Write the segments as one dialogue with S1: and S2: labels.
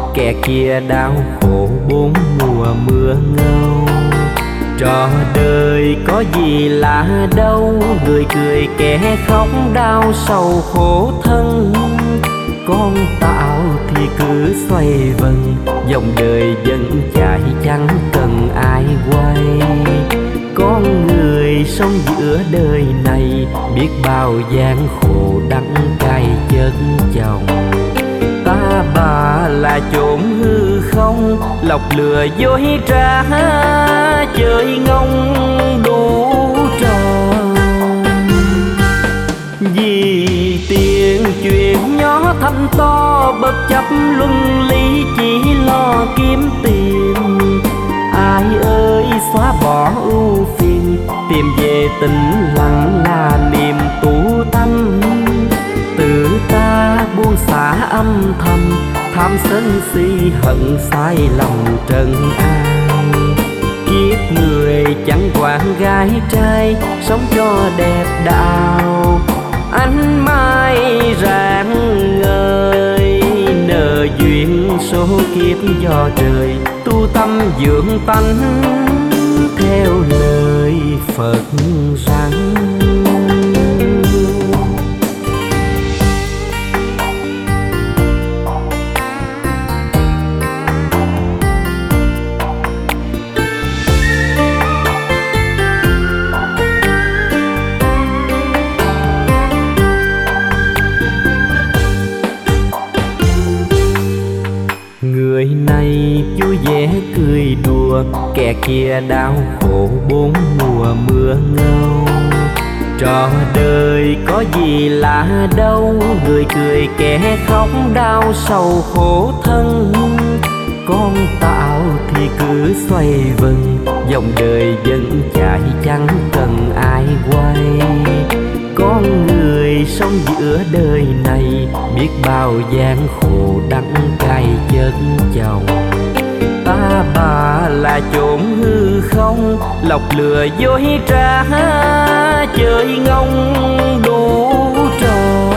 S1: kẻ kia đau khổ bốn mùa mưa ngâu. Trò đời có gì lạ đâu, người cười kẻ khóc đau sầu khổ thân. Con tạo thì cứ xoay vần, dòng đời vẫn chạy chẳng cần ai quay. Con người sống giữa đời này, biết bao gian khổ đắng cay chất chồng. Ta bà là chốn hư không, lọc lừa dối trá, chơi ngông đủ trò. Vì tiền chuyện nhỏ thành to, bất chấp luân lý chỉ lo kiếm tiền. Ai ơi xóa bỏ ưu phiền, tìm về tĩnh lặng là niềm tu tâm. Tự ta buông xả âm thầm, tham sân si hận sai lầm trần an. Kiếp người chẳng quản gái trai, sống cho đẹp đạo ánh mai rạng ngời. Nợ duyên số kiếp do trời, tu tâm dưỡng tánh theo lời Phật rằng. Người này vui vẻ cười đùa, kẻ kia đau khổ bốn mùa mưa ngâu. Trò đời có gì lạ đâu, người cười kẻ khóc đau sầu khổ thân. Con tạo thì cứ xoay vần, dòng đời vẫn chạy chẳng cần ai quay. Con người sống giữa đời này, biết bao gian khổ đắng cay chất chồng. Ta bà là chốn hư không, lọc lừa dối trá, chơi ngông đủ trò.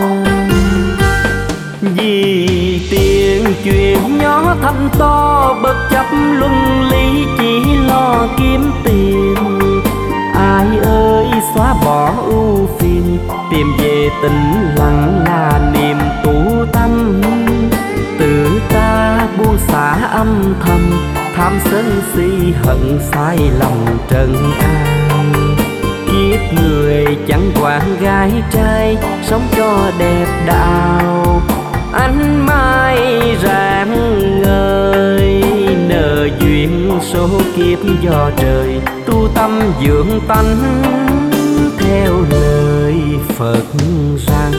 S1: Vì tiền chuyện nhỏ thành to, bất chấp luân lý chỉ lo kiếm tiền. Ai ơi xóa bỏ ưu phiền, tìm về tĩnh lặng là niềm tu tâm. Tự ta buông xả âm thầm, tham sân si hận sai lầm trần an. Kiếp người chẳng quản gái trai, sống cho đẹp đạo ánh mai rạng ngời. Nợ duyên số kiếp do trời, tu tâm dưỡng tánh theo lời Phật rằng.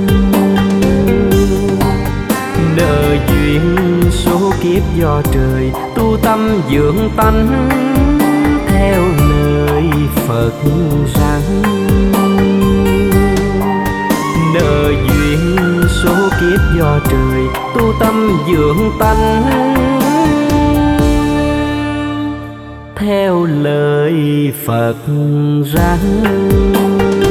S1: Nợ duyên số kiếp do trời, tu tâm dưỡng tánh theo lời Phật rằng. Nợ duyên số kiếp do trời, tu tâm dưỡng tánh theo lời Phật rằng.